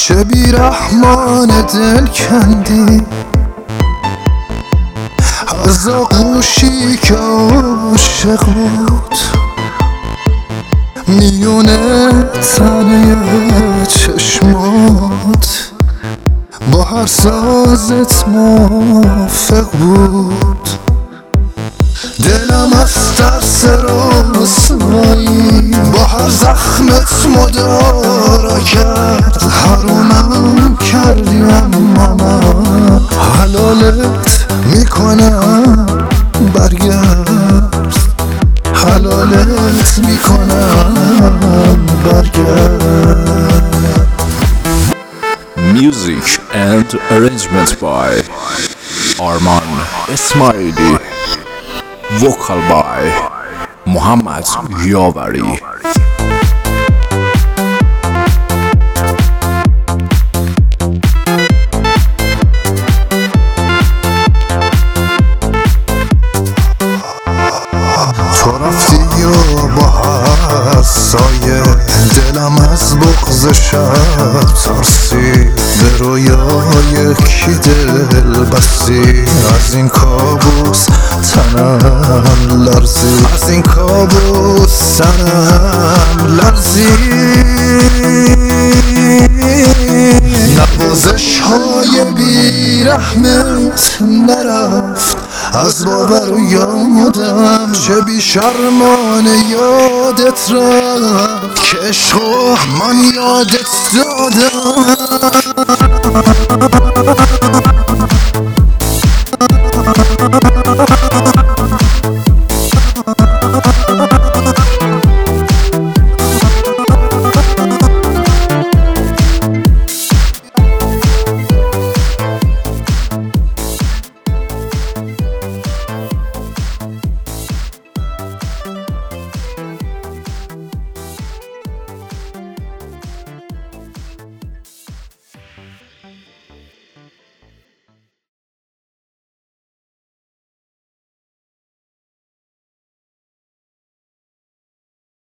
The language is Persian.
چه بیرحمان دل کندی از آغوشی که عاشق بود میونه تنه چشمات با هر سازت موافق بود. دلم از ترس رسوایی با هر زخمت مدارا کرد. حرومم کردی اما من حلالت میکنم برگرد، حلالت میکنم برگرد. Music and arrangement by Arman Ismaili. Vocal by Muhammad Yavari. تو رفتی و با هر سایه دلم از بغض شب ترسید. به رویای کی دل بستی؟ از این کابوس تنم لرزید، از این کابوس تنم لرزید. نوازش های بیرحمت نرفت از باور و یادم. چه بی شرمانه یادت رفت که عشق من یادت دادم.